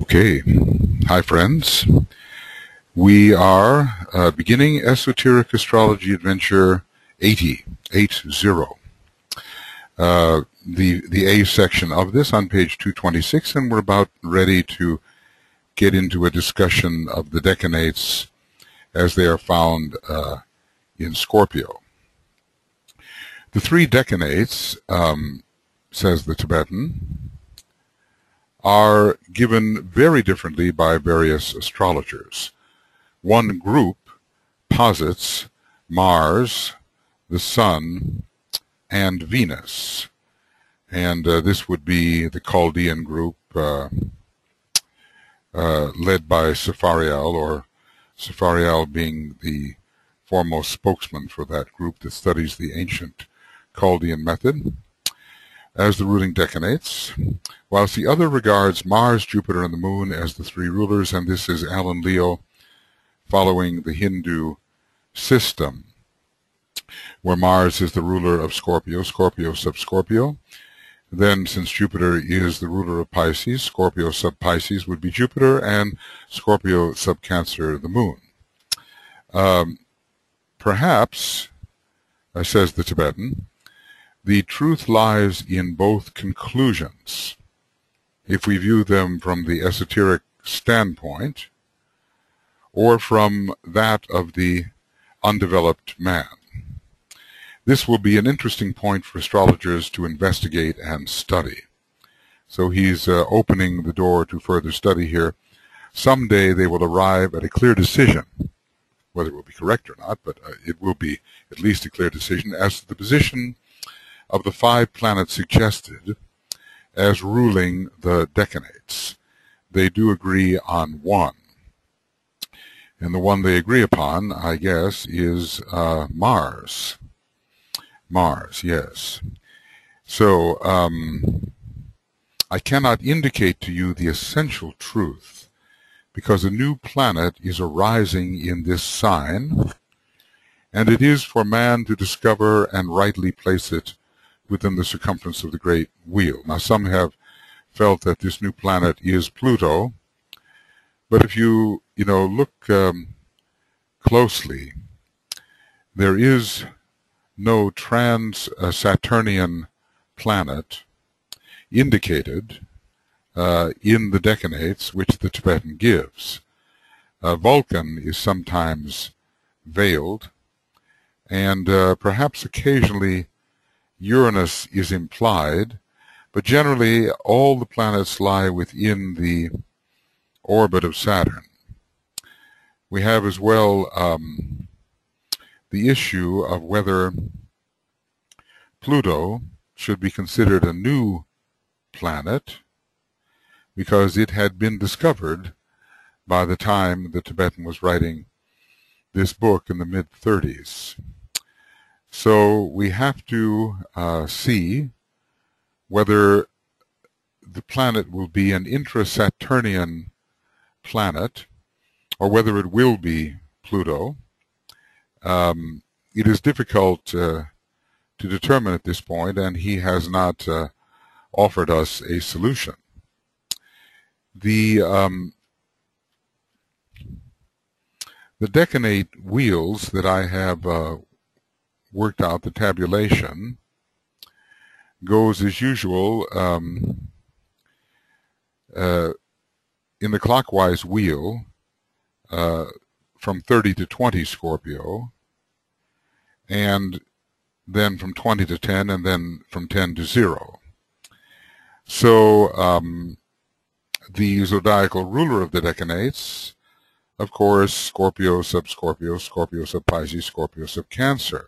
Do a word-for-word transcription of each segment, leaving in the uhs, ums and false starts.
Okay, hi friends. We are uh, beginning Esoteric Astrology Adventure eighty, eight zero. Uh, the the A section of this on page two twenty-six, and we're about ready to get into a discussion of the decanates as they are found uh, in Scorpio. The three decanates, um, says the Tibetan, are given very differently by various astrologers. One group posits Mars, the Sun, and Venus, and uh, this would be the Chaldean group uh, uh, led by Safariel, or Safariel being the foremost spokesman for that group that studies the ancient Chaldean method, as the ruling decanates, whilst the other regards Mars, Jupiter, and the Moon as the three rulers, and this is Alan Leo following the Hindu system, where Mars is the ruler of Scorpio, Scorpio sub Scorpio. Then, since Jupiter is the ruler of Pisces, Scorpio sub Pisces would be Jupiter, and Scorpio sub Cancer, the Moon. Um, perhaps, uh, says the Tibetan, the truth lies in both conclusions, if we view them from the esoteric standpoint, or from that of the undeveloped man. This will be an interesting point for astrologers to investigate and study. So he's uh, opening the door to further study here. Someday they will arrive at a clear decision, whether it will be correct or not, but uh, it will be at least a clear decision as to the position of the five planets suggested as ruling the decanates. They do agree on one. And the one they agree upon, I guess, is uh, Mars. Mars, yes. So, um, I cannot indicate to you the essential truth, because a new planet is arising in this sign, and it is for man to discover and rightly place it within the circumference of the great wheel. Now, some have felt that this new planet is Pluto, but if you, you know, look um, closely, there is no trans-Saturnian planet indicated uh, in the decanates which the Tibetan gives. Uh, Vulcan is sometimes veiled, and uh, perhaps occasionally Uranus is implied, but generally all the planets lie within the orbit of Saturn. We have as well um, the issue of whether Pluto should be considered a new planet, because it had been discovered by the time the Tibetan was writing this book in the mid thirties. So we have to uh, see whether the planet will be an intra-Saturnian planet, or whether it will be Pluto. Um, it is difficult uh, to determine at this point, and he has not uh, offered us a solution. The um, the decanate wheels that I have uh, worked out, the tabulation, goes as usual um, uh, in the clockwise wheel uh, from thirty to twenty Scorpio, and then from twenty to ten, and then from ten to zero. So um, the zodiacal ruler of the decanates, of course, Scorpio sub Scorpio, Scorpio sub Pisces, Scorpio sub Cancer.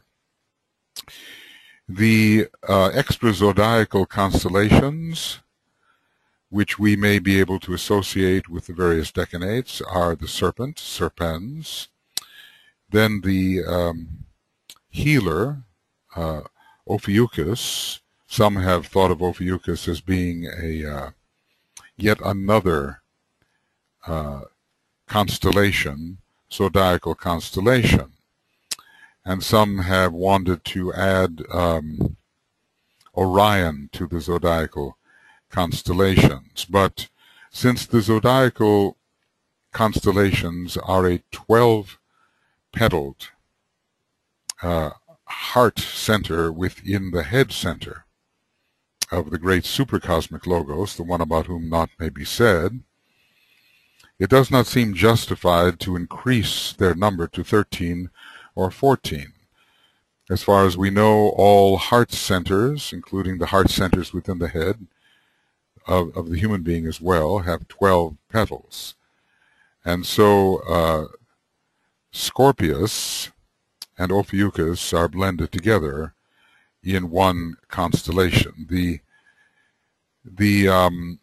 The uh, extra zodiacal constellations, which we may be able to associate with the various decanates, are the Serpent, Serpens, then the um, Healer, uh, Ophiuchus. Some have thought of Ophiuchus as being a uh, yet another uh, constellation, zodiacal constellation. And some have wanted to add um, Orion to the zodiacal constellations. But Since the zodiacal constellations are a twelve-petaled uh, heart center within the head center of the great supercosmic logos, the one about whom naught may be said, it does not seem justified to increase their number to thirteen or fourteen. As far as we know, all heart centers, including the heart centers within the head of, of the human being as well, have twelve petals. And so uh, Scorpius and Ophiuchus are blended together in one constellation. The the um,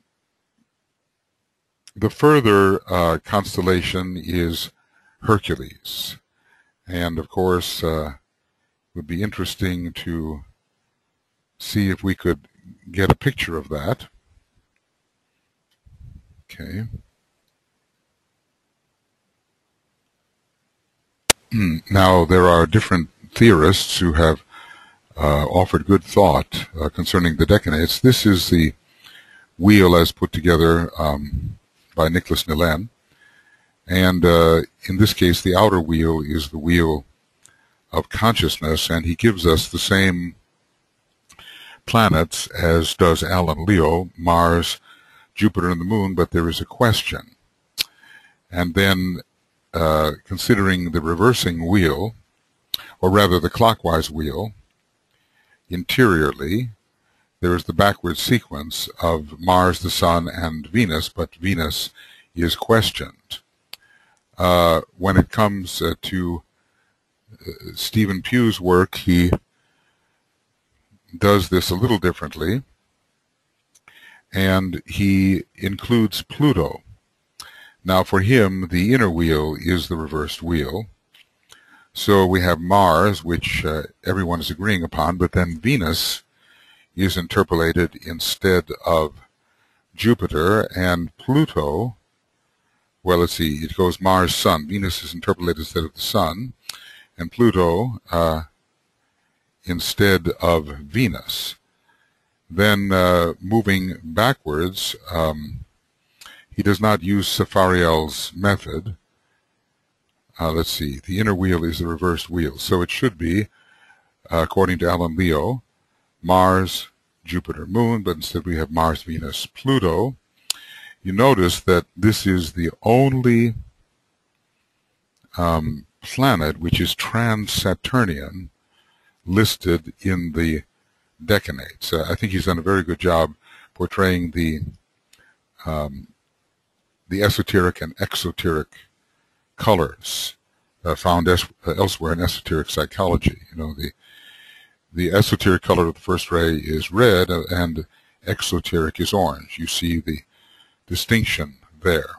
the further uh, constellation is Hercules, and of course uh, it would be interesting to see if we could get a picture of that. Okay. Now, there are different theorists who have uh, offered good thought uh, concerning the decanates. This is the wheel as put together um, by Nicholas Nilén, and uh, in this case, the outer wheel is the wheel of consciousness, and he gives us the same planets as does Alan Leo, Mars, Jupiter, and the Moon, but there is a question. And then Uh, considering the reversing wheel, or rather the clockwise wheel, interiorly, there is the backward sequence of Mars, the Sun, and Venus, but Venus is questioned. Uh, when it comes uh, to uh, Stephen Pugh's work, he does this a little differently, and he includes Pluto. Now, for him, the inner wheel is the reversed wheel. So we have Mars, which uh, everyone is agreeing upon, but then Venus is interpolated instead of Jupiter, and Pluto, well, let's see, it goes Mars, Sun. Venus is interpolated instead of the Sun, and Pluto uh, instead of Venus. Then, uh, moving backwards, um, he does not use Safariel's method. Uh, let's see, the inner wheel is the reversed wheel. So it should be, uh, according to Alan Leo, Mars, Jupiter, Moon, but instead we have Mars, Venus, Pluto. You notice that this is the only um, planet which is trans-Saturnian listed in the decanates. Uh, I think he's done a very good job portraying the um, the esoteric and exoteric colors uh, found es uh, elsewhere in esoteric psychology. You know, the the esoteric color of the first ray is red, uh, and exoteric is orange. You see the distinction there.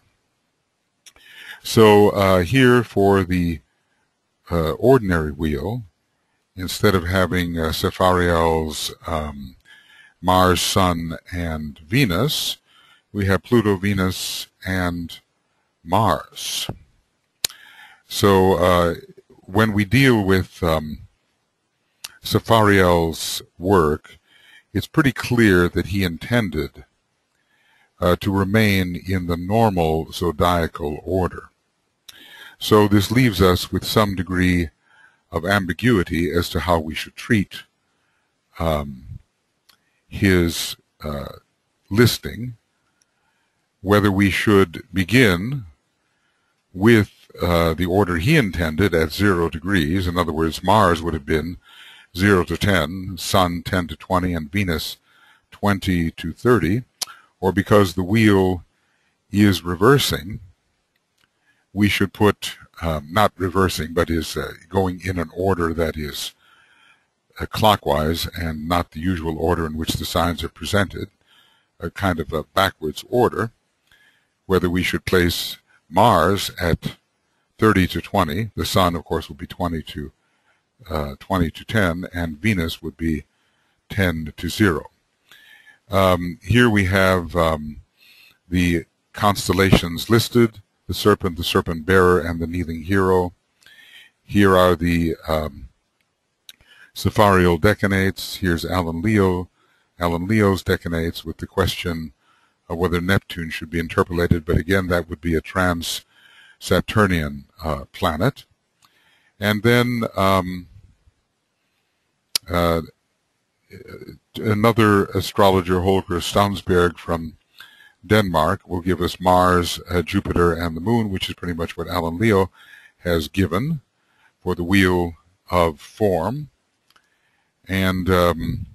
So uh, here for the uh, ordinary wheel, instead of having uh, Safariel's um, Mars, Sun, and Venus, we have Pluto, Venus, and Mars. So uh, when we deal with um, Safariel's work, it's pretty clear that he intended uh, to remain in the normal zodiacal order. So this leaves us with some degree of ambiguity as to how we should treat um, his uh, listing, whether we should begin with uh, the order he intended at zero degrees. In other words, Mars would have been zero to ten, Sun ten to twenty, and Venus twenty to thirty, or because the wheel is reversing, we should put, um, not reversing, but is uh, going in an order that is uh, clockwise and not the usual order in which the signs are presented, a kind of a backwards order, whether we should place Mars at thirty to twenty, the Sun, of course, would be twenty to ten, and Venus would be ten to zero. Um, here we have um, the constellations listed, the Serpent, the Serpent Bearer, and the Kneeling Hero. Here are the um, Safariel decanates. Here's Alan Leo, Alan Leo's decanates with the question uh, whether Neptune should be interpolated, but again, that would be a trans-Saturnian uh, planet. And then um, uh, another astrologer, Holger Staunsberg from Denmark, will give us Mars, uh, Jupiter, and the Moon, which is pretty much what Alan Leo has given for the Wheel of Form. And um,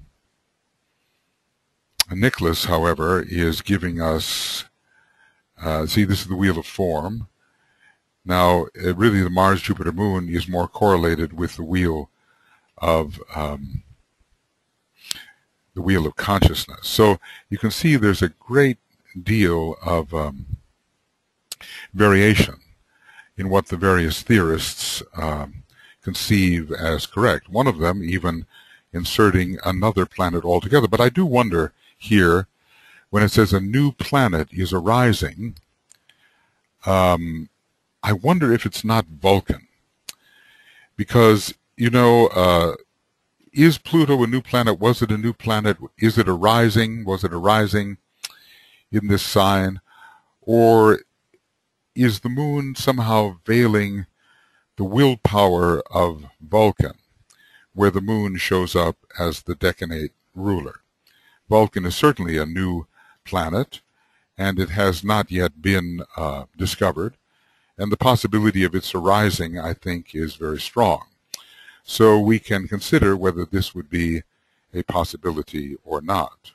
Nicholas, however, is giving us, uh, see, this is the Wheel of Form. Now, uh, really, the Mars, Jupiter, Moon is more correlated with the Wheel of um, the Wheel of Consciousness. So you can see there's a great deal of um, variation in what the various theorists um, conceive as correct. One of them even inserting another planet altogether. But I do wonder here, when it says a new planet is arising, um, I wonder if it's not Vulcan. Because, you know, uh, is Pluto a new planet? Was it a new planet? Is it arising? Was it arising in this sign? Or is the moon somehow veiling the willpower of Vulcan, where the moon shows up as the decanate ruler? Vulcan is certainly a new planet, and it has not yet been uh, discovered, and the possibility of its arising, I think, is very strong. So we can consider whether this would be a possibility or not.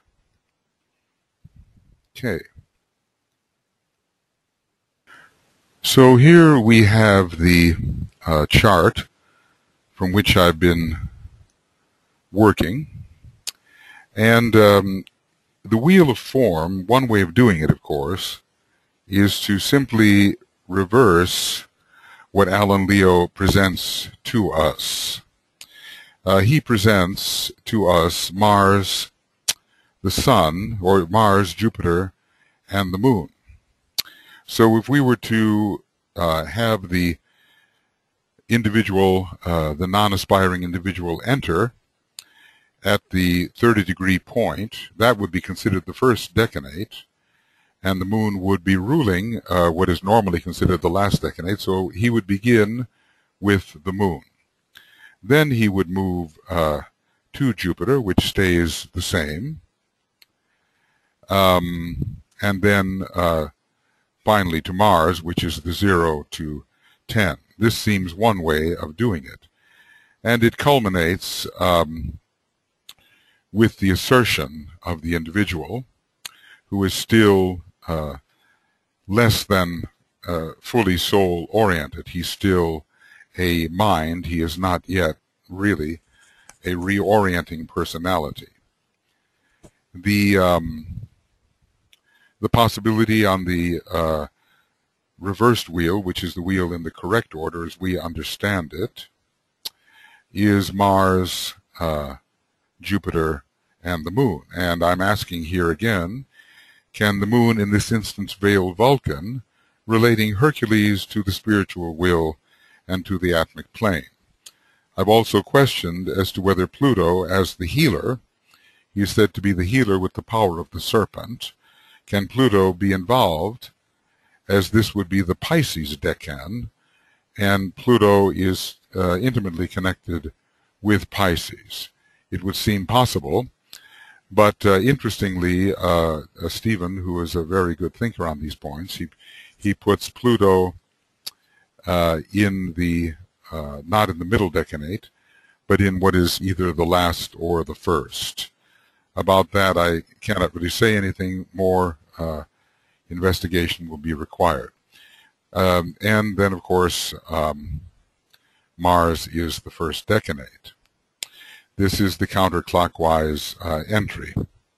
Okay. So here we have the uh, chart from which I've been working. And um, the Wheel of Form, one way of doing it, of course, is to simply reverse what Alan Leo presents to us. Uh, he presents to us Mars, the Sun, or Mars, Jupiter, and the Moon. So if we were to uh, have the individual, uh, the non-aspiring individual enter at the thirty degree point, that would be considered the first decanate, and the moon would be ruling uh, what is normally considered the last decanate, so he would begin with the moon. Then he would move uh, to Jupiter, which stays the same, um, and then uh, finally to Mars, which is the zero to ten. This seems one way of doing it. And it culminates um, with the assertion of the individual, who is still uh, less than uh, fully soul-oriented. He's still a mind. He is not yet really a reorienting personality. The um, the possibility on the uh, reversed wheel, which is the wheel in the correct order as we understand it, is Mars, uh, Jupiter, and the moon. And I'm asking here again, can the moon in this instance veil Vulcan, relating Hercules to the spiritual will and to the atmic plane? I've also questioned as to whether Pluto, as the healer, he is said to be the healer with the power of the serpent, can Pluto be involved, as this would be the Pisces decan, and Pluto is uh, intimately connected with Pisces. It would seem possible, but uh, interestingly, uh, uh, Stephen, who is a very good thinker on these points, he, he puts Pluto uh, in the, uh, not in the middle decanate, but in what is either the last or the first. About that, I cannot really say anything more. Uh, investigation will be required. Um, and then, of course, um, Mars is the first decanate. This is the counterclockwise uh, entry.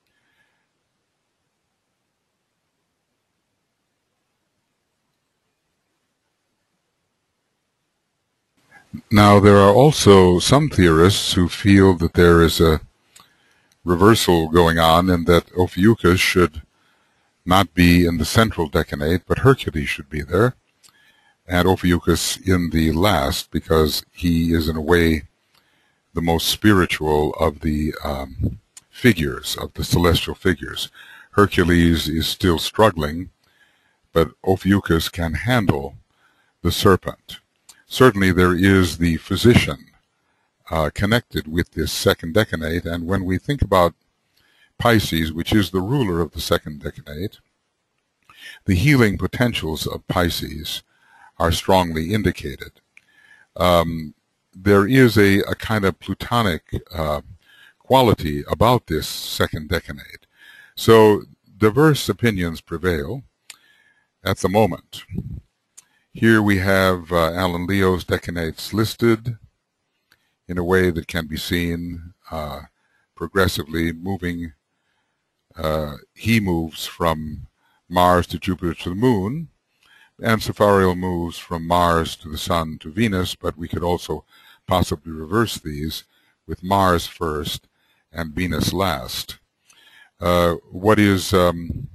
Now, there are also some theorists who feel that there is a reversal going on and that Ophiuchus should not be in the central decanate, but Hercules should be there, and Ophiuchus in the last, because he is in a way the most spiritual of the um, figures, of the celestial figures. Hercules is still struggling, but Ophiuchus can handle the serpent. Certainly there is the physician uh, connected with this second decanate, and when we think about Pisces, which is the ruler of the second decanate, the healing potentials of Pisces are strongly indicated. Um, there is a, a kind of Plutonic uh, quality about this second decanate. So diverse opinions prevail at the moment. Here we have uh, Alan Leo's decanates listed in a way that can be seen uh, progressively moving. Uh, he moves from Mars to Jupiter to the Moon, and Safariel moves from Mars to the Sun to Venus, but we could also possibly reverse these with Mars first and Venus last. Uh, what is um,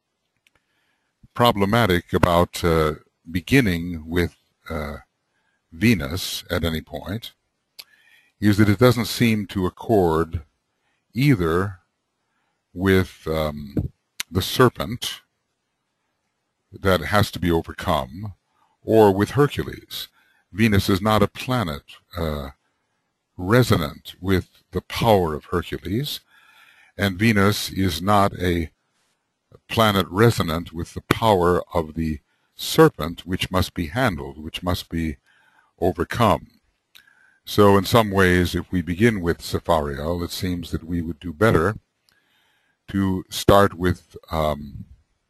problematic about uh, beginning with uh, Venus at any point is that it doesn't seem to accord either with um, the serpent that has to be overcome or with Hercules. Venus is not a planet uh, resonant with the power of Hercules, and Venus is not a planet resonant with the power of the serpent, which must be handled, which must be overcome. So in some ways, if we begin with Safariel, it seems that we would do better to start with, um,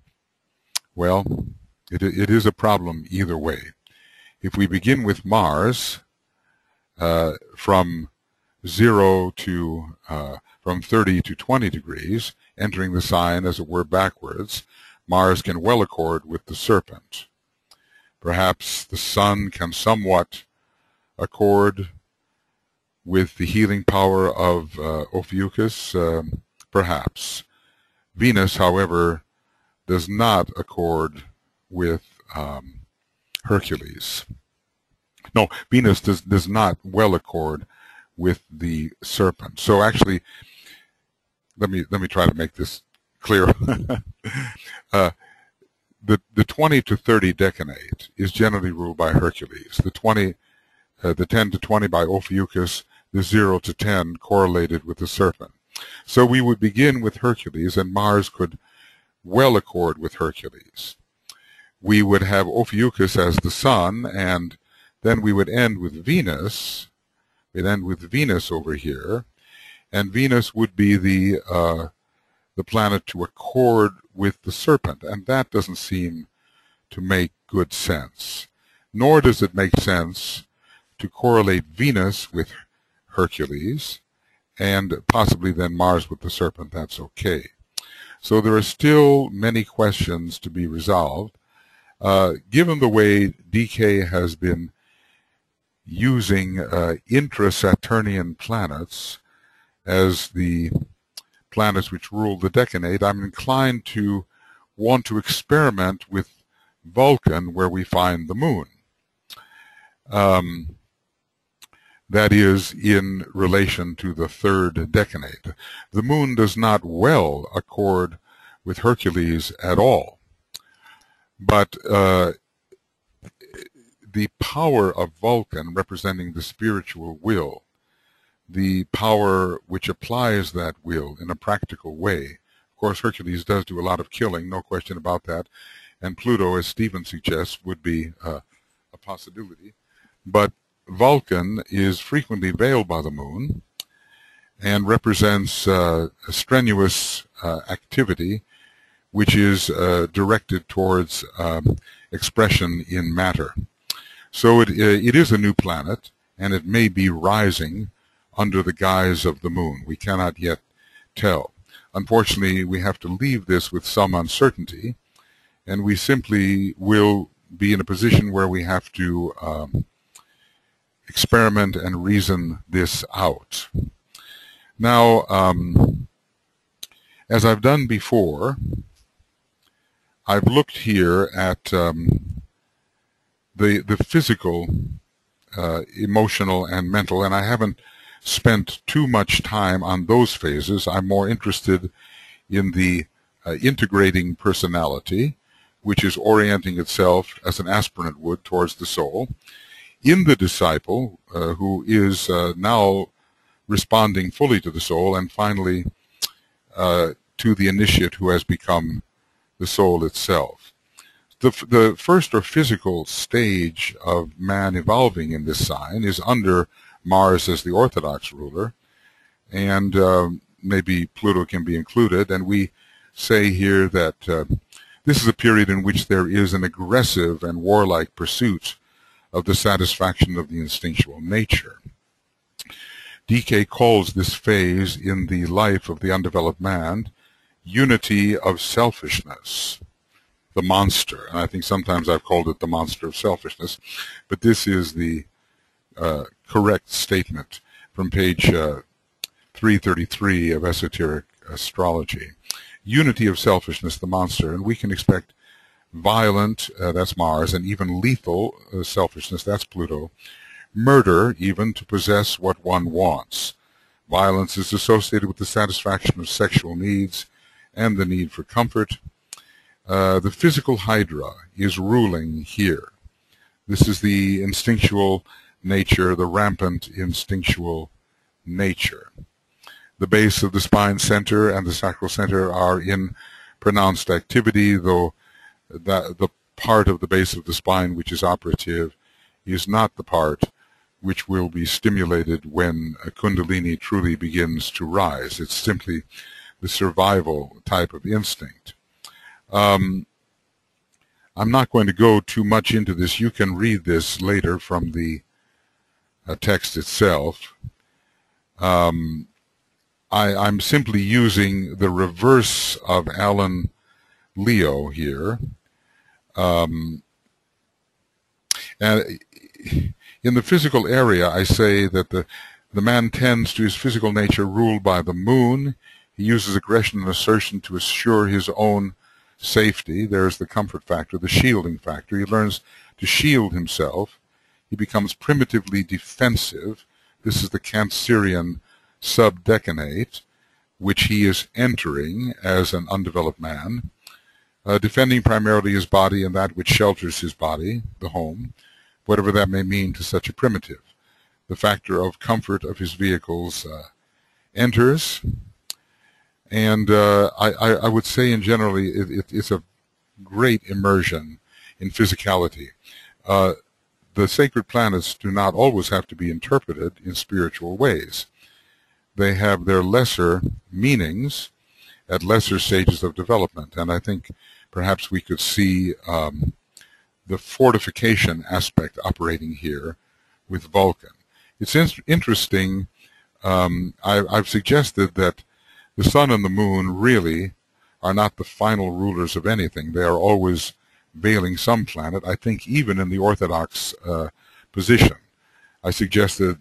well, it, it is a problem either way. If we begin with Mars, uh, from zero to, uh, from thirty to twenty degrees, entering the sign, as it were, backwards, Mars can well accord with the serpent. Perhaps the Sun can somewhat accord with the healing power of uh, Ophiuchus, uh, perhaps. Venus, however, does not accord with um, Hercules. No, Venus does, does not well accord with the serpent. So actually, let me let me try to make this clear. uh, the the twenty to thirty decanate is generally ruled by Hercules. The twenty, uh, the ten to twenty by Ophiuchus. The zero to ten correlated with the serpent. So we would begin with Hercules, and Mars could well accord with Hercules. We would have Ophiuchus as the Sun, and then we would end with Venus. We'd end with Venus over here, and Venus would be the uh, the planet to accord with the serpent, and that doesn't seem to make good sense. Nor does it make sense to correlate Venus with Hercules, and possibly then Mars with the serpent. That's okay. So there are still many questions to be resolved. Uh, given the way D K has been using uh, intra-Saturnian planets as the planets which rule the decanate, I'm inclined to want to experiment with Vulcan, where we find the Moon. Um, that is, in relation to the third decanate. The Moon does not well accord with Hercules at all, but uh, the power of Vulcan, representing the spiritual will, the power which applies that will in a practical way. Of course, Hercules does do a lot of killing, no question about that, and Pluto, as Stephen suggests, would be uh, a possibility. But Vulcan is frequently veiled by the Moon and represents uh, a strenuous uh, activity which is uh, directed towards um, expression in matter. So it, it is a new planet, and it may be rising under the guise of the Moon. We cannot yet tell. Unfortunately, we have to leave this with some uncertainty, and we simply will be in a position where we have to um, experiment and reason this out. Now, um, as I've done before, I've looked here at um, the the physical, uh, emotional, and mental, and I haven't spent too much time on those phases. I'm more interested in the uh, integrating personality, which is orienting itself as an aspirant would towards the soul, in the disciple, uh, who is uh, now responding fully to the soul, and finally uh, to the initiate who has become the soul itself. The, the first or physical stage of man evolving in this sign is under Mars as the orthodox ruler, and uh, maybe Pluto can be included, and we say here that uh, this is a period in which there is an aggressive and warlike pursuit of the satisfaction of the instinctual nature. D K calls this phase in the life of the undeveloped man unity of selfishness, the monster. And I think sometimes I've called it the monster of selfishness, but this is the uh, correct statement from page uh, three thirty-three of Esoteric Astrology. Unity of selfishness, the monster, and we can expect violent, uh, that's Mars, and even lethal uh, selfishness, that's Pluto. Murder, even, to possess what one wants. Violence is associated with the satisfaction of sexual needs and the need for comfort. Uh, the physical hydra is ruling here. This is the instinctual nature, the rampant instinctual nature. The base of the spine center and the sacral center are in pronounced activity, though that the part of the base of the spine which is operative is not the part which will be stimulated when a Kundalini truly begins to rise. It's simply the survival type of instinct. Um, I'm not going to go too much into this. You can read this later from the uh, text itself. Um, I, I'm simply using the reverse of Alan Leo here. Um, and in the physical area, I say that the, the man tends to his physical nature ruled by the moon. He uses aggression and assertion to assure his own safety. There's the comfort factor, the shielding factor. He learns to shield himself. He becomes primitively defensive. This is the Cancerian subdecanate, which he is entering as an undeveloped man, uh, defending primarily his body and that which shelters his body, the home, whatever that may mean to such a primitive. The factor of comfort of his vehicles uh, enters, and uh, I, I would say in generally it, it, it's a great immersion in physicality. Uh, the sacred planets do not always have to be interpreted in spiritual ways. They have their lesser meanings at lesser stages of development, and I think perhaps we could see um, the fortification aspect operating here with Vulcan. It's in interesting, um, I, I've suggested that the sun and the moon really are not the final rulers of anything. They are always veiling some planet, I think even in the orthodox uh, position. I suggested,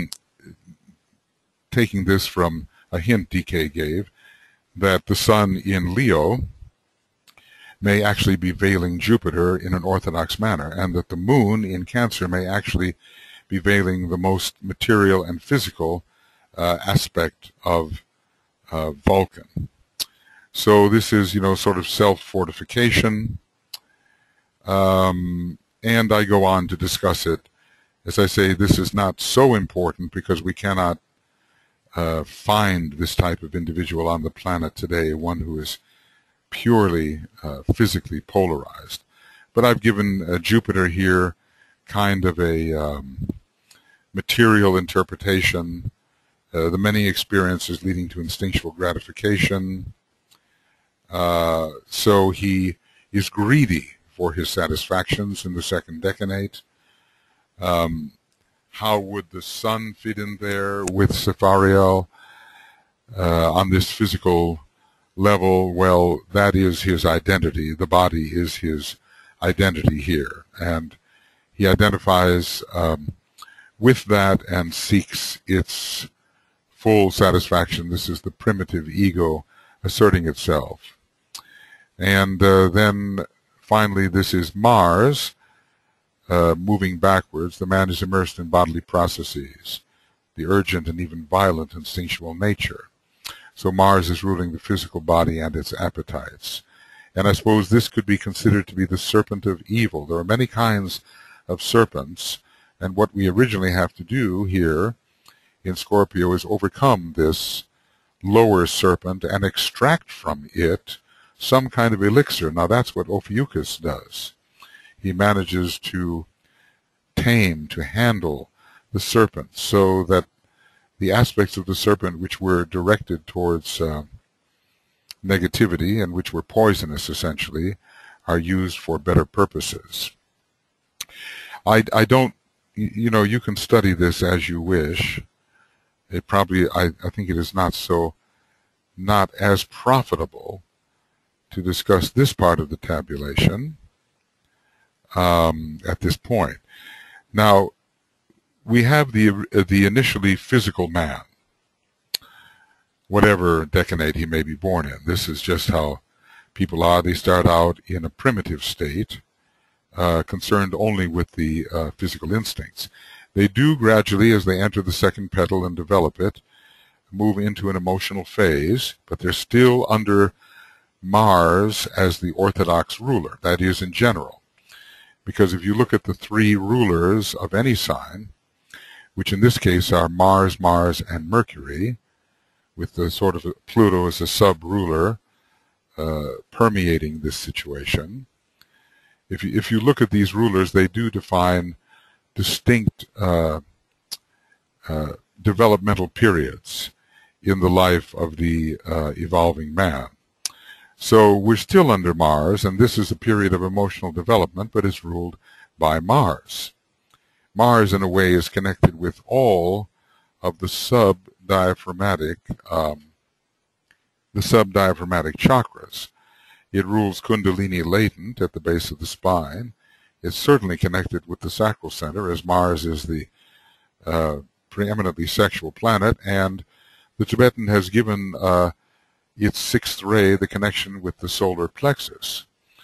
taking this from a hint D K gave, that the sun in Leo may actually be veiling Jupiter in an orthodox manner, and that the moon in Cancer may actually be veiling the most material and physical uh, aspect of uh, Vulcan. So this is, you know, sort of self-fortification, um, and I go on to discuss it. As I say, this is not so important because we cannot uh, find this type of individual on the planet today, one who is purely uh, physically polarized. But I've given uh, Jupiter here kind of a um, material interpretation, uh, the many experiences leading to instinctual gratification. Uh, so he is greedy for his satisfactions in the second decanate. Um, how would the sun fit in there with Saphariel uh, on this physical level? Well, that is his identity. The body is his identity here, and he identifies um, with that and seeks its full satisfaction. This is the primitive ego asserting itself. And uh, then finally, this is Mars uh, moving backwards. The man is immersed in bodily processes, the urgent and even violent instinctual nature. So Mars is ruling the physical body and its appetites. And I suppose this could be considered to be the serpent of evil. There are many kinds of serpents, and what we originally have to do here in Scorpio is overcome this lower serpent and extract from it some kind of elixir. Now that's what Ophiuchus does. He manages to tame, to handle the serpent so that the aspects of the serpent which were directed towards uh, negativity and which were poisonous essentially are used for better purposes. I, I don't, you know, you can study this as you wish. It probably, I, I think it is not so, not as profitable to discuss this part of the tabulation um, at this point. Now, we have the, the initially physical man, whatever decade he may be born in. This is just how people are. They start out in a primitive state, uh, concerned only with the uh, physical instincts. They do gradually, as they enter the second petal and develop it, move into an emotional phase, but they're still under Mars as the orthodox ruler, that is in general. Because if you look at the three rulers of any sign, which in this case are Mars, Mars, and Mercury, with the sort of Pluto as a sub-ruler uh, permeating this situation. If you, if you look at these rulers, they do define distinct uh, uh, developmental periods in the life of the uh, evolving man. So we're still under Mars, and this is a period of emotional development, but it's ruled by Mars. Mars, in a way, is connected with all of the sub diaphragmatic, um, the subdiaphragmatic chakras. It rules Kundalini latent at the base of the spine. It's certainly connected with the sacral center, as Mars is the uh, preeminently sexual planet, and the Tibetan has given uh, its sixth ray the connection with the solar plexus.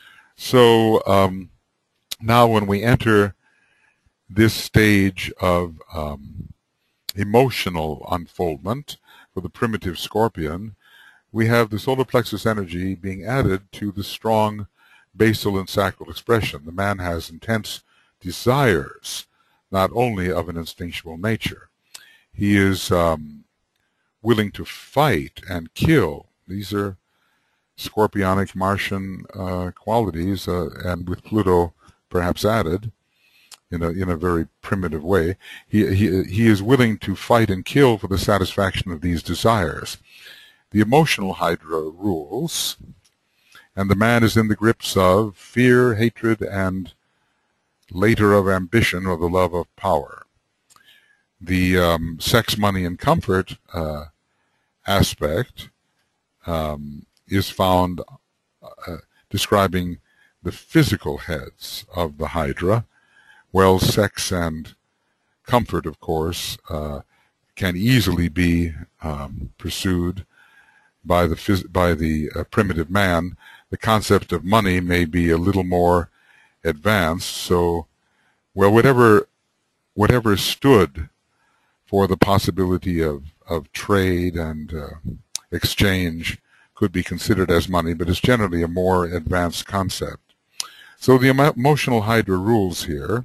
So um, now when we enter this stage of um, emotional unfoldment for the primitive scorpion, we have the solar plexus energy being added to the strong basal and sacral expression. The man has intense desires, not only of an instinctual nature. He is um, willing to fight and kill. These are scorpionic Martian uh, qualities, uh, and with Pluto perhaps added in a in a very primitive way. He he he is willing to fight and kill for the satisfaction of these desires. The emotional Hydra rules, and the man is in the grips of fear, hatred, and later of ambition or the love of power. The um, sex, money, and comfort uh, aspect um, is found uh, describing the physical heads of the Hydra. Well, sex and comfort, of course, uh, can easily be um, pursued by the phys by the uh, primitive man. The concept of money may be a little more advanced. So, well, whatever whatever stood for the possibility of of trade and uh, exchange could be considered as money, but it's generally a more advanced concept. So the emo emotional Hydra rules here.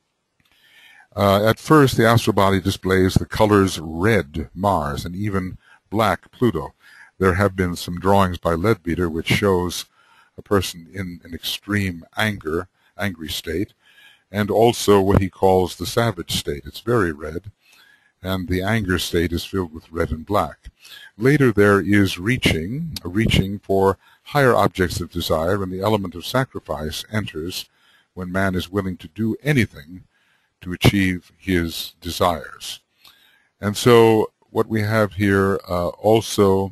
Uh, at first, the astral body displays the colors red, Mars, and even black, Pluto. There have been some drawings by Leadbeater which shows a person in an extreme anger, angry state, and also what he calls the savage state. It's very red, and the anger state is filled with red and black. Later there is reaching, a reaching for higher objects of desire, and the element of sacrifice enters when man is willing to do anything to achieve his desires. And so what we have here uh, also,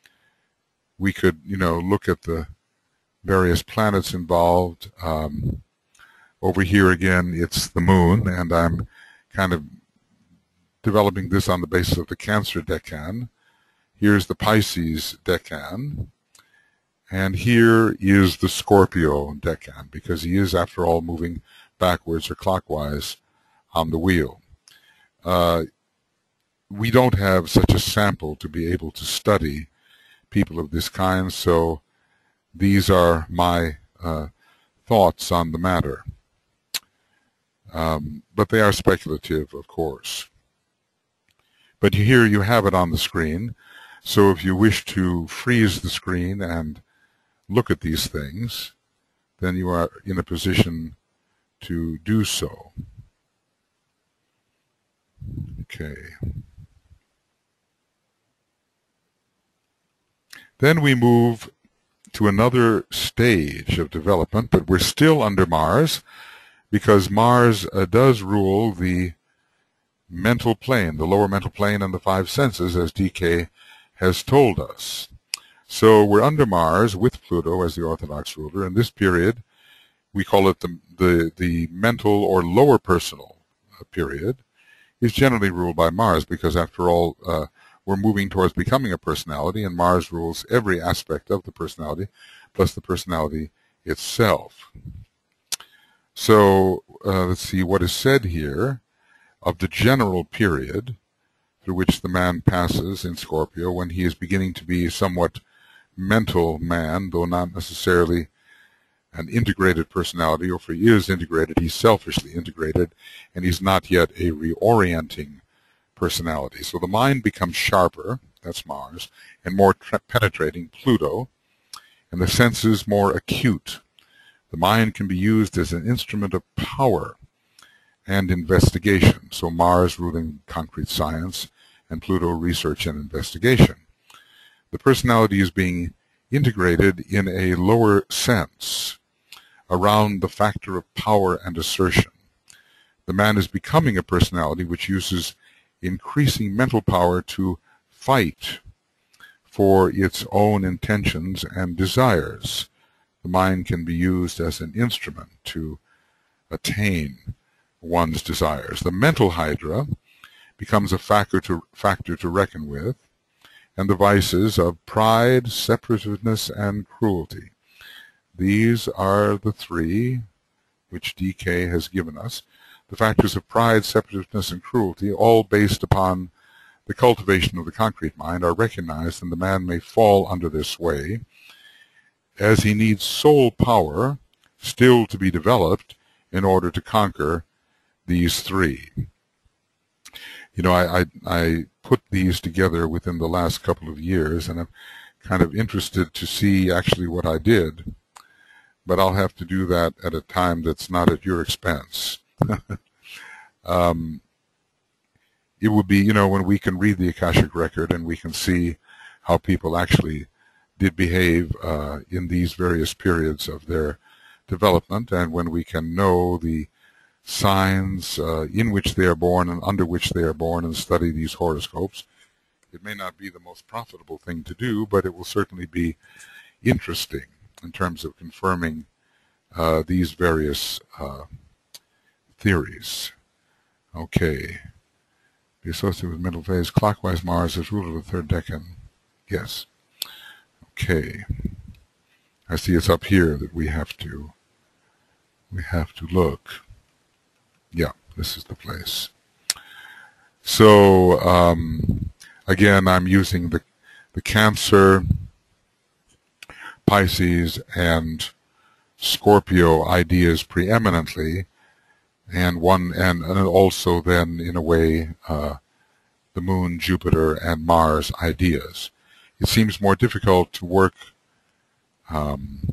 we could, you know, look at the various planets involved. Um, over here again, it's the moon, and I'm kind of developing this on the basis of the Cancer decan. Here's the Pisces decan, and here is the Scorpio decan, because he is, after all, moving backwards or clockwise on the wheel. Uh, we don't have such a sample to be able to study people of this kind, so these are my uh, thoughts on the matter. Um, but they are speculative, of course. But here you have it on the screen, so if you wish to freeze the screen and look at these things, then you are in a position to do so. Okay. Then we move to another stage of development, but we're still under Mars, because Mars uh, does rule the mental plane, the lower mental plane and the five senses, as D K has told us. So we're under Mars with Pluto as the orthodox ruler. In this period, we call it the, the, the mental or lower personal period, is generally ruled by Mars, because after all, uh, we're moving towards becoming a personality, and Mars rules every aspect of the personality, plus the personality itself. So uh, let's see what is said here of the general period through which the man passes in Scorpio, when he is beginning to be somewhat mental man, though not necessarily an integrated personality, or if he is integrated, he's selfishly integrated, and he's not yet a reorienting personality. So the mind becomes sharper, that's Mars, and more penetrating, Pluto, and the senses more acute. The mind can be used as an instrument of power and investigation. So Mars ruling concrete science, and Pluto research and investigation. The personality is being integrated in a lower sense around the factor of power and assertion. The man is becoming a personality which uses increasing mental power to fight for its own intentions and desires. The mind can be used as an instrument to attain one's desires. The mental hydra becomes a factor to, factor to reckon with, and the vices of pride, separativeness, and cruelty. These are the three which D K has given us. The factors of pride, separativeness, and cruelty, all based upon the cultivation of the concrete mind, are recognized, and the man may fall under this sway, as he needs soul power still to be developed in order to conquer these three. You know, I, I, I put these together within the last couple of years, and I'm kind of interested to see actually what I did, but I'll have to do that at a time that's not at your expense. um, it would be, you know, when we can read the Akashic Record and we can see how people actually did behave uh, in these various periods of their development, and when we can know the signs uh, in which they are born and under which they are born, and study these horoscopes. It may not be the most profitable thing to do, but it will certainly be interesting in terms of confirming uh, these various uh, theories. Okay. Be associated with mental phase. Clockwise Mars is ruler of the third decan. Yes. Okay. I see it's up here that we have to we have to look. Yeah, this is the place. So um, again, I'm using the the Cancer, Pisces, and Scorpio ideas preeminently, and one and, and also then in a way uh, the Moon, Jupiter, and Mars ideas. It seems more difficult to work. Um,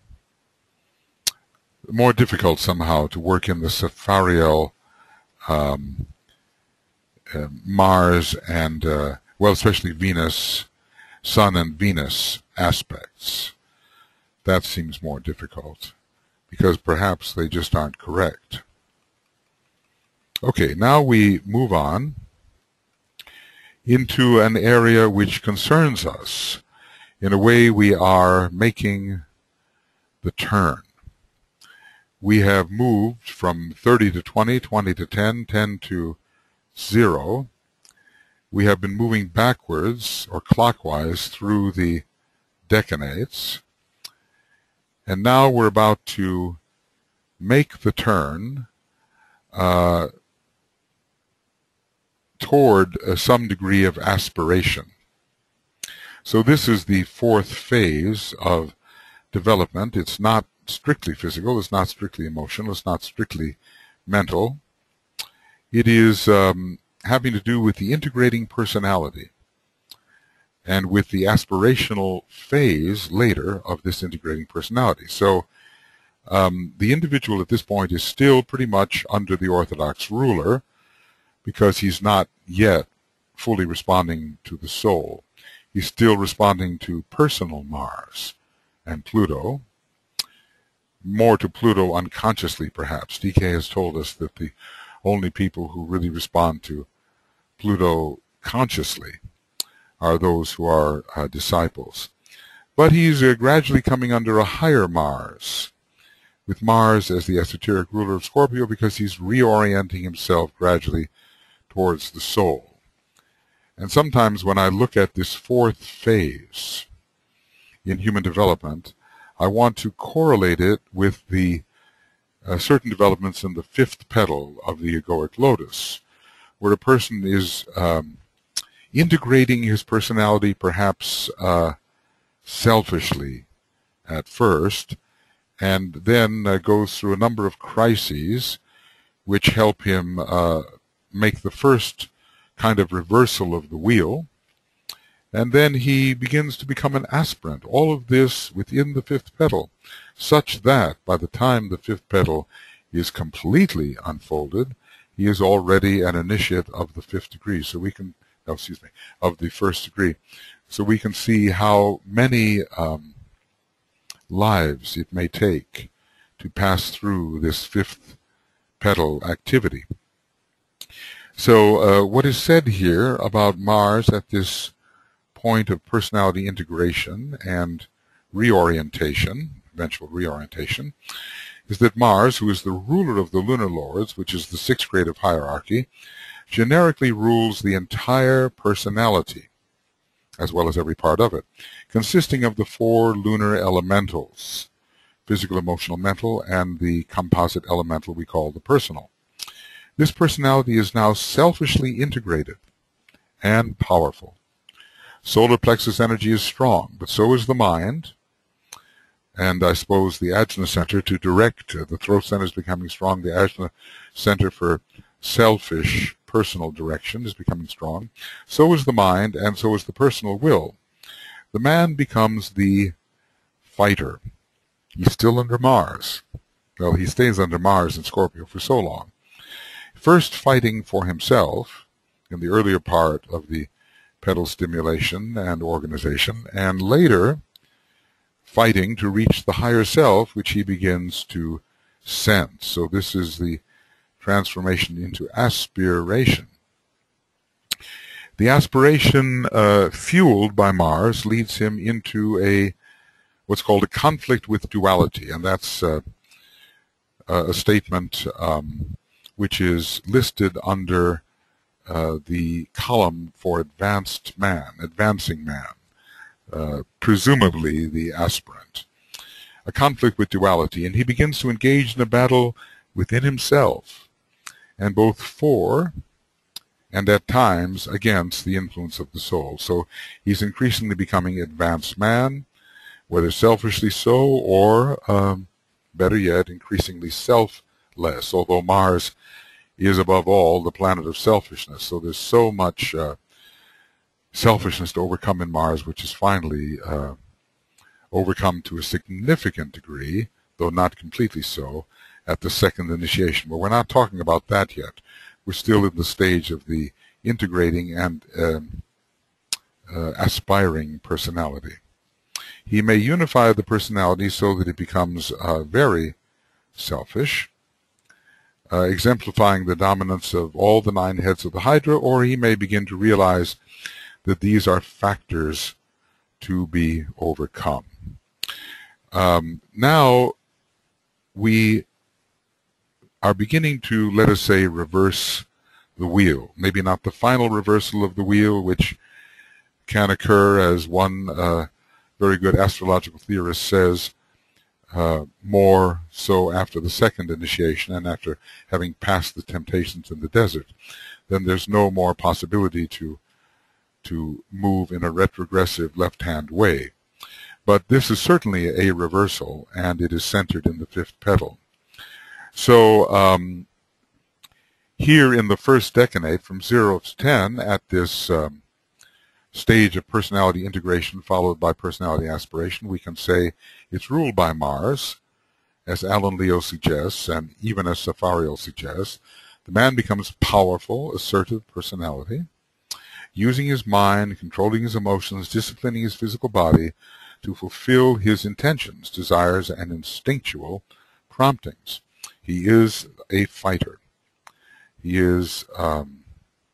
more difficult somehow to work in the Safariel um, uh, Mars and, uh, well, especially Venus, Sun and Venus aspects. That seems more difficult because perhaps they just aren't correct. Okay, now we move on into an area which concerns us. In a way, we are making the turn. We have moved from thirty to twenty, twenty to ten, ten to zero. We have been moving backwards or clockwise through the decanates. And now we're about to make the turn uh, toward uh, some degree of aspiration. So this is the fourth phase of development. It's not strictly physical, it's not strictly emotional, it's not strictly mental. It is um, having to do with the integrating personality and with the aspirational phase later of this integrating personality. So um, the individual at this point is still pretty much under the orthodox ruler because he's not yet fully responding to the soul. He's still responding to personal Mars and Pluto, more to Pluto unconsciously perhaps. D K has told us that the only people who really respond to Pluto consciously are those who are uh, disciples. But he's uh, gradually coming under a higher Mars, with Mars as the esoteric ruler of Scorpio, because he's reorienting himself gradually towards the soul. And sometimes when I look at this fourth phase in human development, I want to correlate it with the uh, certain developments in the fifth petal of the egoic lotus, where a person is um, integrating his personality perhaps uh, selfishly at first, and then uh, goes through a number of crises which help him uh, make the first kind of reversal of the wheel, and then he begins to become an aspirant. All of this within the fifth petal, such that by the time the fifth petal is completely unfolded, he is already an initiate of the fifth degree. So we can, no, excuse me, of the first degree. So we can see how many um, lives it may take to pass through this fifth petal activity. So uh, what is said here about Mars at this point of personality integration and reorientation, eventual reorientation, is that Mars, who is the ruler of the lunar lords, which is the sixth grade of hierarchy, generically rules the entire personality, as well as every part of it, consisting of the four lunar elementals, physical, emotional, mental, and the composite elemental we call the personal. This personality is now selfishly integrated and powerful. Solar plexus energy is strong, but so is the mind, and I suppose the ajna center to direct. Uh, the throat center is becoming strong. The ajna center for selfish personal direction is becoming strong. So is the mind, and so is the personal will. The man becomes the fighter. He's still under Mars. Well, he stays under Mars in Scorpio for so long. First fighting for himself in the earlier part of the pedal stimulation and organization, and later fighting to reach the higher self, which he begins to sense. So this is the transformation into aspiration. The aspiration uh, fueled by Mars leads him into a what's called a conflict with duality, and that's uh, a statement um, which is listed under uh, the column for advanced man, advancing man, uh, presumably the aspirant. A conflict with duality, and he begins to engage in a battle within himself, and both for and at times against the influence of the soul. So he's increasingly becoming advanced man, whether selfishly so or, um, better yet, increasingly selfless, although Mars is above all the planet of selfishness. So there's so much uh, selfishness to overcome in Mars, which is finally uh, overcome to a significant degree, though not completely so, at the second initiation. But we're not talking about that yet. We're still in the stage of the integrating and um, uh, aspiring personality. He may unify the personality so that it becomes uh, very selfish, uh, exemplifying the dominance of all the nine heads of the Hydra, or he may begin to realize that these are factors to be overcome. Um, now we are beginning to, let us say, reverse the wheel. Maybe not the final reversal of the wheel, which can occur, as one uh, very good astrological theorist says, uh, more so after the second initiation and after having passed the temptations in the desert. then there's no more possibility to to move in a retrogressive left-hand way. But this is certainly a reversal, and it is centered in the fifth petal. So um, here in the first decade, from zero to ten, at this um, stage of personality integration followed by personality aspiration, we can say it's ruled by Mars, as Alan Leo suggests, and even as Safariel suggests. The man becomes powerful, assertive personality, using his mind, controlling his emotions, disciplining his physical body to fulfill his intentions, desires, and instinctual promptings. He is a fighter. He is, um,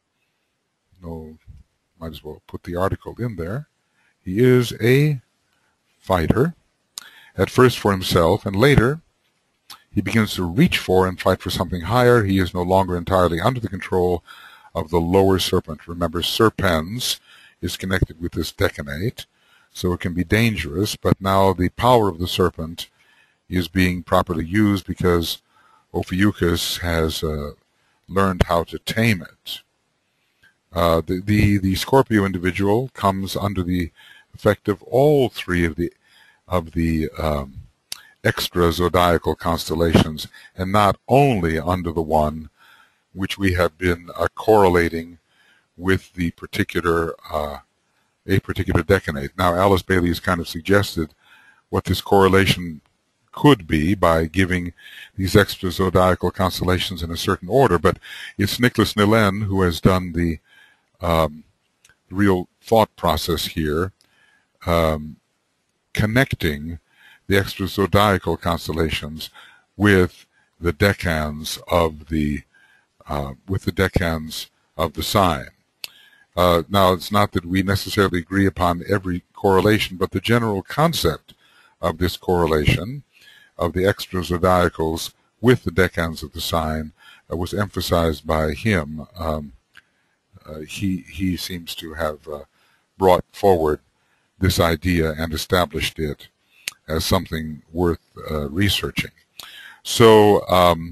no, might as well put the article in there. He is a fighter, at first for himself, and later he begins to reach for and fight for something higher. He is no longer entirely under the control of the lower serpent. Remember, serpens is connected with this decanate, so it can be dangerous, but now the power of the serpent is being properly used because Ophiuchus has uh, learned how to tame it. Uh, the, the, the Scorpio individual comes under the effect of all three of the, of the um, extra zodiacal constellations, and not only under the one which we have been uh, correlating with the particular uh, a particular decanate. Now, Alice Bailey has kind of suggested what this correlation could be by giving these extra zodiacal constellations in a certain order, but it's Nicholas Nillen who has done the um, real thought process here, um, connecting the extra zodiacal constellations with the decans of the uh, with the decans of the sign. Uh, now, it's not that we necessarily agree upon every correlation, but the general concept of this correlation of the extra zodiacals with the decans of the sign uh, was emphasized by him. Um, uh, he he seems to have uh, brought forward this idea and established it as something worth uh, researching. So um,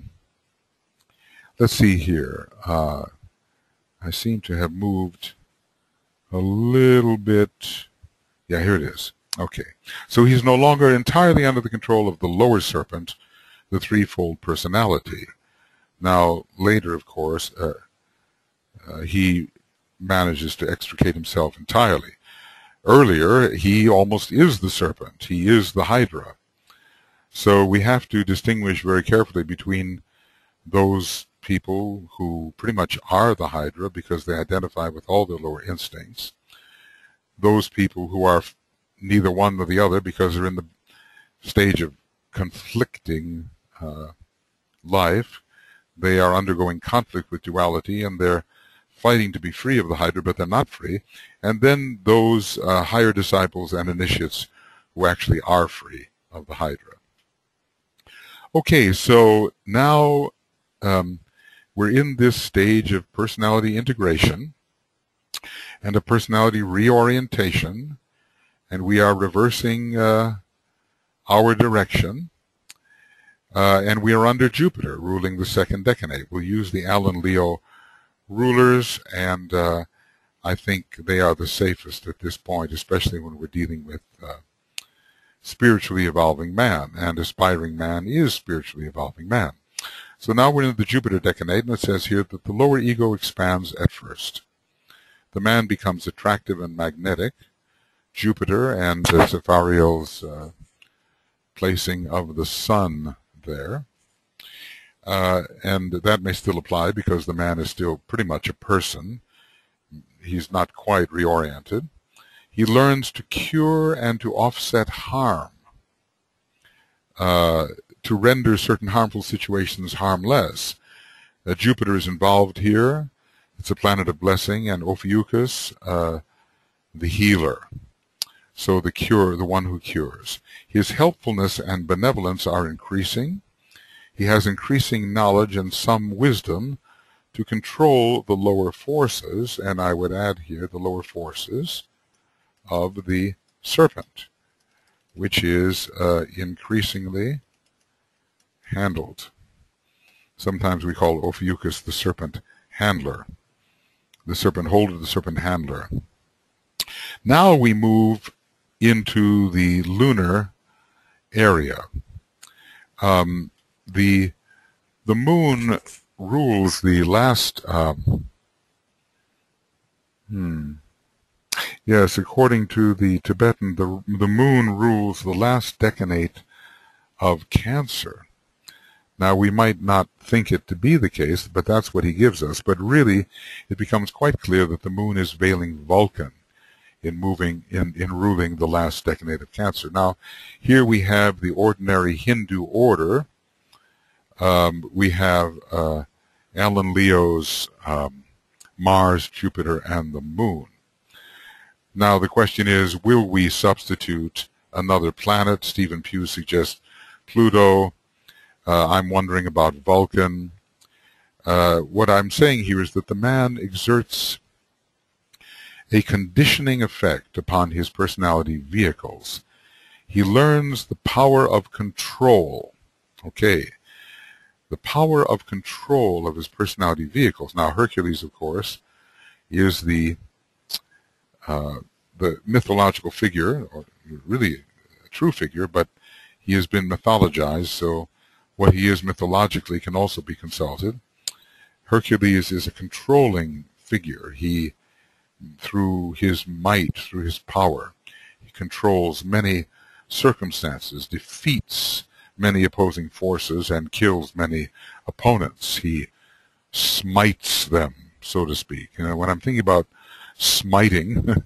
let's see here. Uh, I seem to have moved a little bit. Yeah, here it is. Okay. So he's no longer entirely under the control of the lower serpent, the threefold personality. Now, later, of course, uh, uh, he manages to extricate himself entirely. Earlier, he almost is the serpent. He is the Hydra. So we have to distinguish very carefully between those people who pretty much are the Hydra because they identify with all their lower instincts, those people who are neither one nor the other because they're in the stage of conflicting uh, life. They are undergoing conflict with duality, and they're fighting to be free of the Hydra, but they're not free. And then those uh, higher disciples and initiates who actually are free of the Hydra. Okay, so now um, we're in this stage of personality integration and a personality reorientation, and we are reversing uh, our direction, uh, and we are under Jupiter ruling the second decanate. We'll use the Alan Leo rulers, and uh, I think they are the safest at this point, especially when we're dealing with uh, spiritually evolving man, and aspiring man is spiritually evolving man. So now we're in the Jupiter decanate, and it says here that the lower ego expands at first. The man becomes attractive and magnetic. Jupiter and uh, Safariel's uh, placing of the sun there. Uh, and that may still apply because the man is still pretty much a person. He's not quite reoriented. He learns to cure and to offset harm, uh, to render certain harmful situations harmless. Uh, Jupiter is involved here. It's a planet of blessing, and Ophiuchus, uh, the healer. So the cure, the one who cures. His helpfulness and benevolence are increasing. He has increasing knowledge and some wisdom to control the lower forces, and I would add here the lower forces of the serpent, which is uh, increasingly handled. Sometimes we call Ophiuchus the serpent handler. the serpent holder, the serpent handler. Now we move into the lunar area. Um, the the moon rules the last. Um, hmm. Yes, according to the Tibetan, the the moon rules the last decade of Cancer. Now, we might not think it to be the case, but that's what he gives us. But really, it becomes quite clear that the moon is veiling Vulcan in moving, in, in ruling the last decade of Cancer. Now, here we have the ordinary Hindu order. Um, we have uh, Alan Leo's um, Mars, Jupiter, and the moon. Now, the question is, will we substitute another planet? Stephen Pugh suggests Pluto. Uh, I'm wondering about Vulcan. Uh, what I'm saying here is that the man exerts a conditioning effect upon his personality vehicles. He learns the power of control. Okay. The power of control of his personality vehicles. Now, Hercules, of course, is the uh, the mythological figure, or really a true figure, but he has been mythologized, so what he is mythologically can also be consulted. Hercules is a controlling figure. He, through his might, through his power, he controls many circumstances, defeats many opposing forces, and kills many opponents. He smites them, so to speak. You know, when I'm thinking about smiting,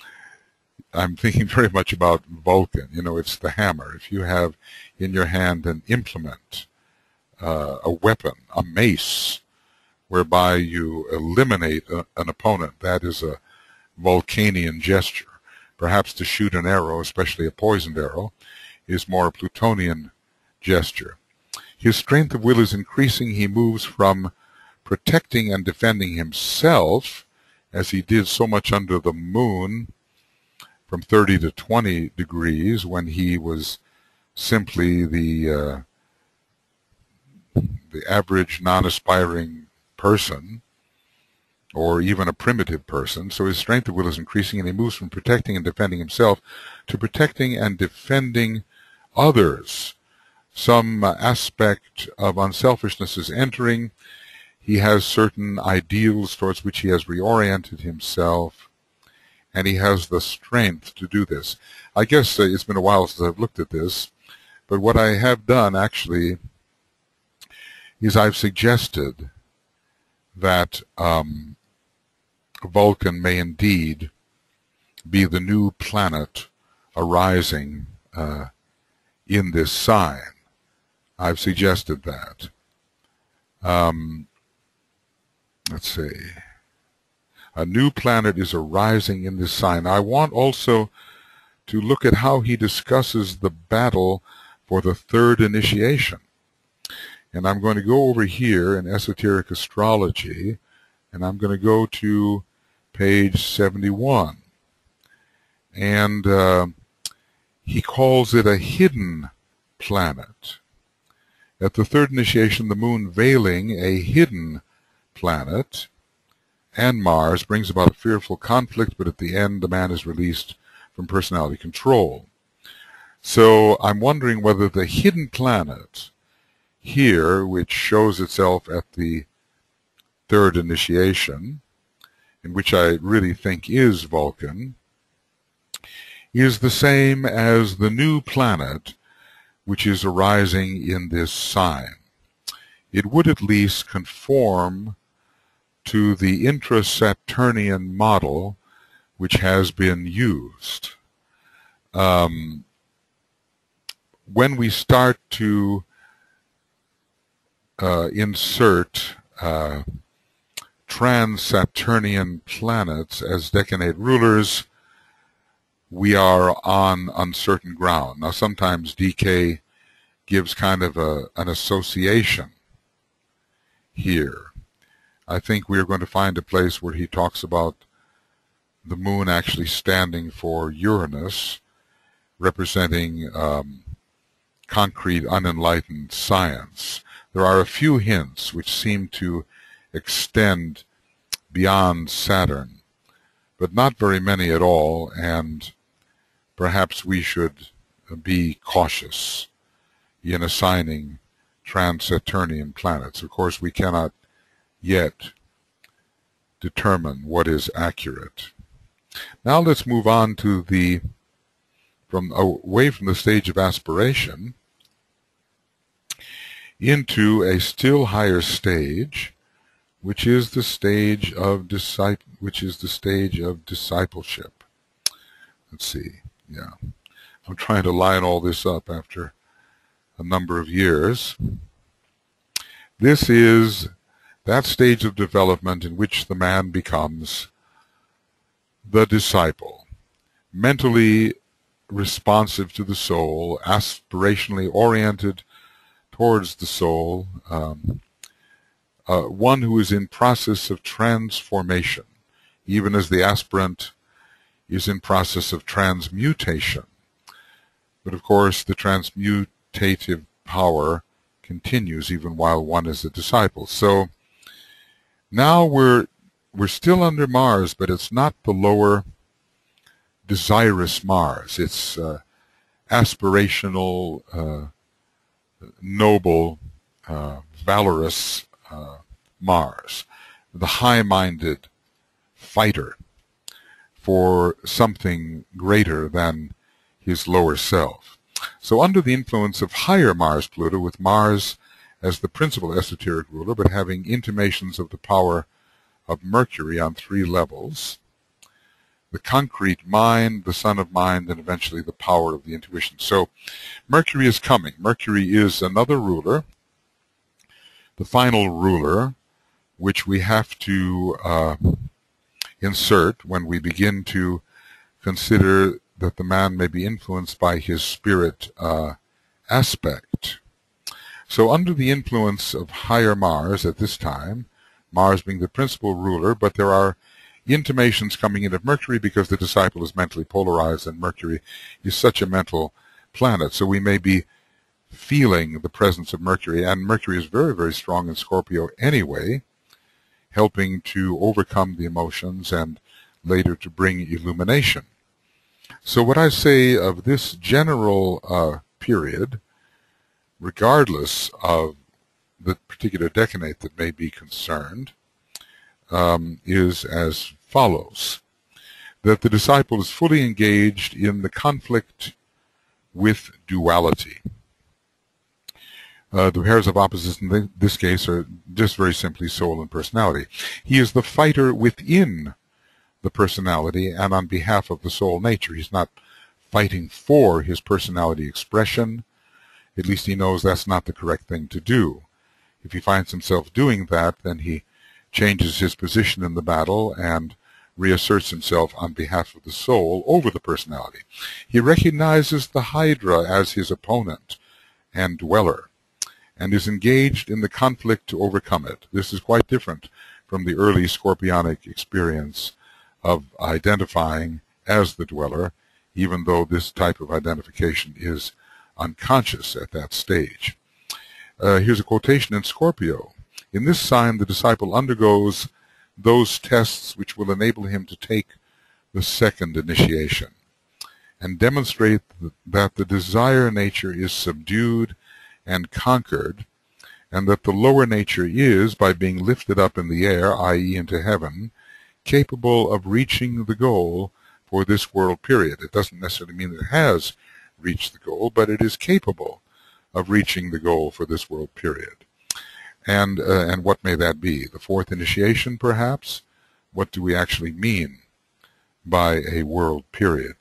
I'm thinking very much about Vulcan. You know, it's the hammer. If you have in your hand an implement, uh, a weapon, a mace, whereby you eliminate a, an opponent, that is a Vulcanian gesture. Perhaps to shoot an arrow, especially a poisoned arrow, is more a Plutonian gesture. His strength of will is increasing. He moves from protecting and defending himself, as he did so much under the moon, from thirty to twenty degrees, when he was simply the uh, the average non-aspiring person, or even a primitive person. So his strength of will is increasing, and he moves from protecting and defending himself to protecting and defending others. Some uh, aspect of unselfishness is entering. He has certain ideals towards which he has reoriented himself, and he has the strength to do this. I guess uh, it's been a while since I've looked at this, but what I have done actually is I've suggested that um, Vulcan may indeed be the new planet arising uh, in this sign. I've suggested that. Um, let's see. A new planet is arising in this sign. I want also to look at how he discusses the battle for the third initiation. And I'm going to go over here in Esoteric Astrology, and I'm going to go to page seventy-one. And uh, he calls it a hidden planet. At the third initiation, the moon veiling a hidden planet and Mars brings about a fearful conflict, but at the end, the man is released from personality control. So I'm wondering whether the hidden planet here, which shows itself at the third initiation, and which I really think is Vulcan, is the same as the new planet which is arising in this sign. It would at least conform to the intra-Saturnian model which has been used. Um, when we start to uh, insert uh, trans-Saturnian planets as decade rulers, we are on uncertain ground. Now, sometimes D K gives kind of a, an association here. I think we are going to find a place where he talks about the moon actually standing for Uranus, representing um, concrete, unenlightened science. There are a few hints which seem to extend beyond Saturn, but not very many at all, and perhaps we should be cautious in assigning trans-Saturnian planets. Of course, we cannot yet determine what is accurate. Now let's move on to the, from away from the stage of aspiration into a still higher stage, which is the stage of disciple, which is the stage of discipleship. Let's see. Yeah, I'm trying to line all this up after a number of years. This is that stage of development in which the man becomes the disciple, mentally responsive to the soul, aspirationally oriented towards the soul, um, uh, one who is in process of transformation, even as the aspirant is in process of transmutation. But of course, the transmutative power continues even while one is a disciple. So now we're we're still under Mars, but it's not the lower desirous Mars. It's uh, aspirational, uh, noble, uh, valorous uh, Mars, the high-minded fighter for something greater than his lower self. So under the influence of higher Mars Pluto, with Mars as the principal esoteric ruler, but having intimations of the power of Mercury on three levels, the concrete mind, the son of mind, and eventually the power of the intuition. So Mercury is coming. Mercury is another ruler, the final ruler, which we have to uh, insert when we begin to consider that the man may be influenced by his spirit uh, aspect. So under the influence of higher Mars at this time, Mars being the principal ruler, but there are intimations coming in of Mercury because the disciple is mentally polarized and Mercury is such a mental planet. So we may be feeling the presence of Mercury, and Mercury is very, very strong in Scorpio anyway, helping to overcome the emotions and later to bring illumination. So what I say of this general uh, period, regardless of the particular decanate that may be concerned, um, is as follows: that the disciple is fully engaged in the conflict with duality. Uh, the pairs of opposites in th this case are just very simply soul and personality. He is the fighter within the personality and on behalf of the soul nature. He's not fighting for his personality expression. At least he knows that's not the correct thing to do. If he finds himself doing that, then he changes his position in the battle and reasserts himself on behalf of the soul over the personality. He recognizes the Hydra as his opponent and dweller, and is engaged in the conflict to overcome it. This is quite different from the early scorpionic experience of identifying as the dweller, even though this type of identification is unconscious at that stage. Uh, here's a quotation in Scorpio. In this sign, the disciple undergoes those tests which will enable him to take the second initiation and demonstrate that the desire nature is subdued and conquered, and that the lower nature is, by being lifted up in the air, that is into heaven, capable of reaching the goal for this world period. It doesn't necessarily mean that it has reached the goal, but it is capable of reaching the goal for this world period. And, uh, and what may that be? The fourth initiation, perhaps? What do we actually mean by a world period?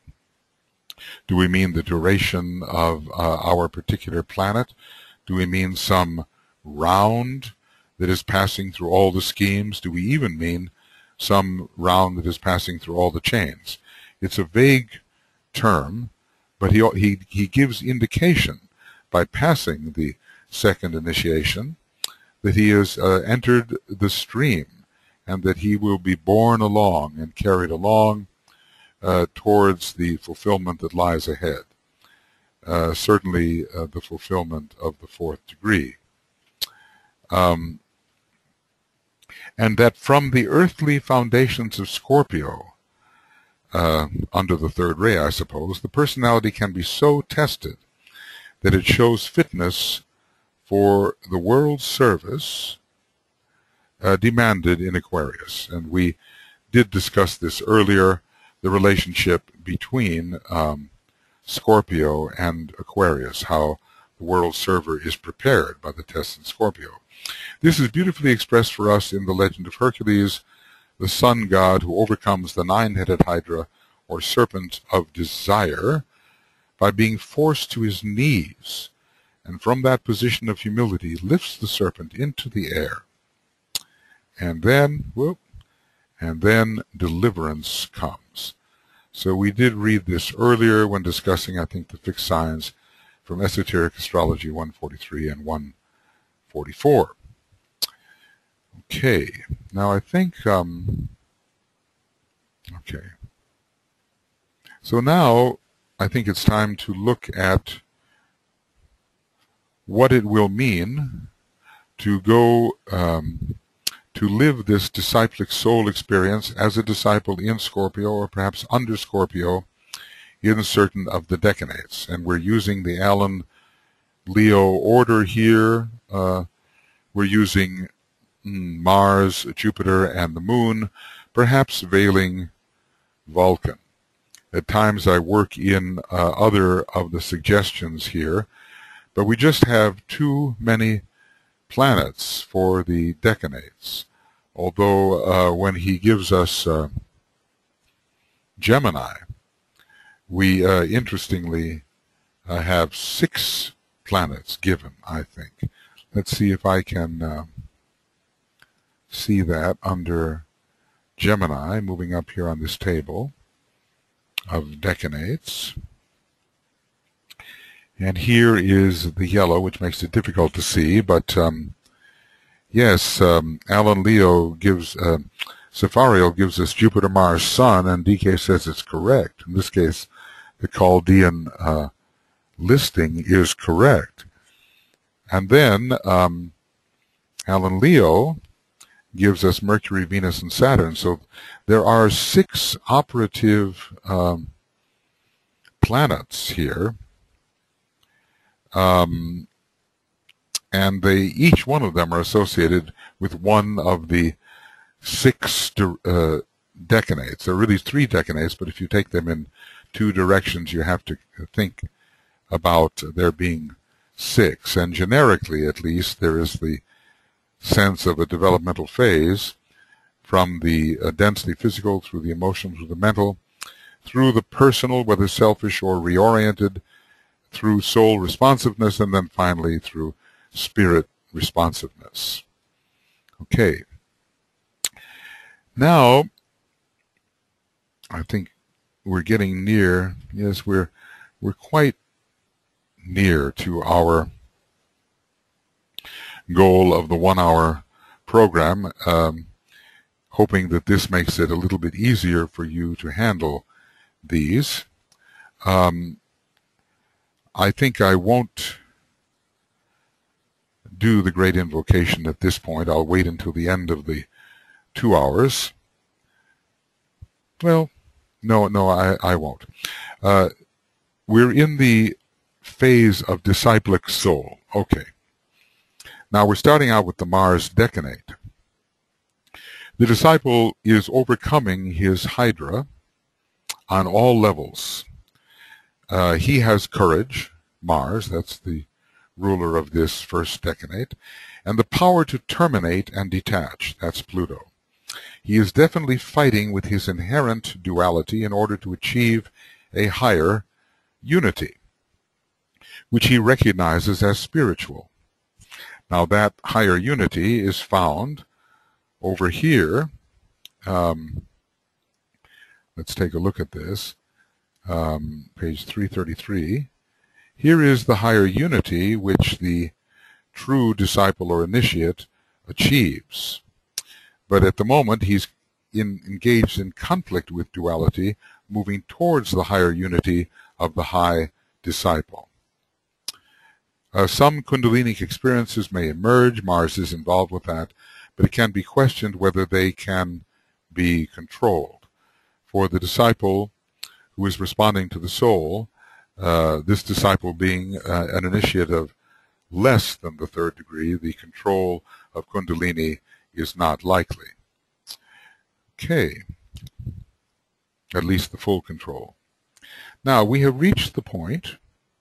Do we mean the duration of uh, our particular planet? Do we mean some round that is passing through all the schemes? Do we even mean some round that is passing through all the chains? It's a vague term, but he, he, he gives indication by passing the second initiation that he has uh, entered the stream and that he will be borne along and carried along uh, towards the fulfillment that lies ahead. Uh, certainly uh, the fulfillment of the fourth degree. Um, and that from the earthly foundations of Scorpio, uh, under the third ray, I suppose, the personality can be so tested that it shows fitness for the world's service uh, demanded in Aquarius. And we did discuss this earlier, the relationship between um, Scorpio and Aquarius, how the world server is prepared by the test in Scorpio. This is beautifully expressed for us in the legend of Hercules, the sun god who overcomes the nine-headed hydra or serpent of desire by being forced to his knees, and from that position of humility lifts the serpent into the air. And then, whoop, and then deliverance comes. So we did read this earlier when discussing, I think, the fixed signs from Esoteric Astrology one forty-three and one forty-four. Okay, now I think, um, okay. So now I think it's time to look at what it will mean to go um, to live this disciplic soul experience as a disciple in Scorpio, or perhaps under Scorpio, in certain of the decanates. And we're using the Alan Leo order here. Uh, we're using mm, Mars, Jupiter, and the Moon, perhaps veiling Vulcan. At times I work in uh, other of the suggestions here, but we just have too many planets for the decanates. Although uh, when he gives us uh, Gemini, we uh, interestingly uh, have six planets given, I think. Let's see if I can uh, see that under Gemini, moving up here on this table of decanates. And here is the yellow, which makes it difficult to see, but um, yes, um, Alan Leo gives, uh, Safariel gives us Jupiter, Mars, Sun, and D K says it's correct. In this case, the Chaldean uh, listing is correct. And then um, Alan Leo gives us Mercury, Venus, and Saturn. So there are six operative um, planets here. Um, and they, each one of them are associated with one of the six uh, decanates. There are really three decanates, but if you take them in two directions, you have to think about there being six. And generically, at least, there is the sense of a developmental phase from the uh, densely physical through the emotional, through the mental, through the personal, whether selfish or reoriented, through soul responsiveness, and then finally through spirit responsiveness. Okay. Now, I think we're getting near, yes, we're, we're quite near to our goal of the one-hour program, um, hoping that this makes it a little bit easier for you to handle these. Um, I think I won't do the great invocation at this point. I'll wait until the end of the two hours. Well, no, no, I, I won't. Uh, we're in the phase of disciplic soul. Okay. Now we're starting out with the Mars decanate. The disciple is overcoming his Hydra on all levels. Uh, he has courage, Mars, that's the ruler of this first decanate, and the power to terminate and detach, that's Pluto. He is definitely fighting with his inherent duality in order to achieve a higher unity, which he recognizes as spiritual. Now that higher unity is found over here. Um, let's take a look at this. Um, page three thirty-three. Here is the higher unity which the true disciple or initiate achieves. But at the moment he's in, engaged in conflict with duality, moving towards the higher unity of the high disciple. Uh, some Kundalinic experiences may emerge. Mars is involved with that. but it can be questioned whether they can be controlled. For the disciple who is responding to the soul, uh, this disciple being uh, an initiate of less than the third degree, the control of Kundalini is not likely. Okay, at least the full control. Now, we have reached the point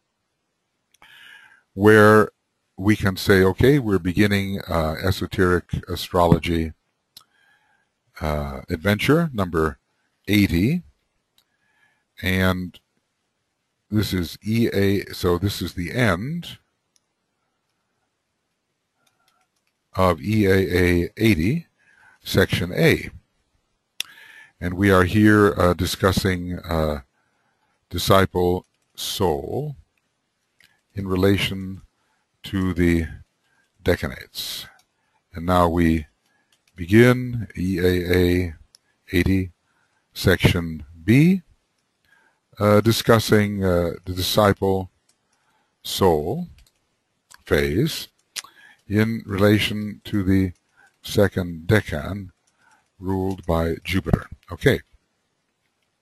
where we can say, okay, we're beginning uh, esoteric astrology uh, adventure number eighty, and this is E A, so this is the end of E A A eighty, Section A. And we are here uh, discussing uh, disciple soul in relation to the decanates. And now we begin E A A eighty, Section B, uh, discussing uh, the disciple soul phase in relation to the second decan ruled by Jupiter. Okay.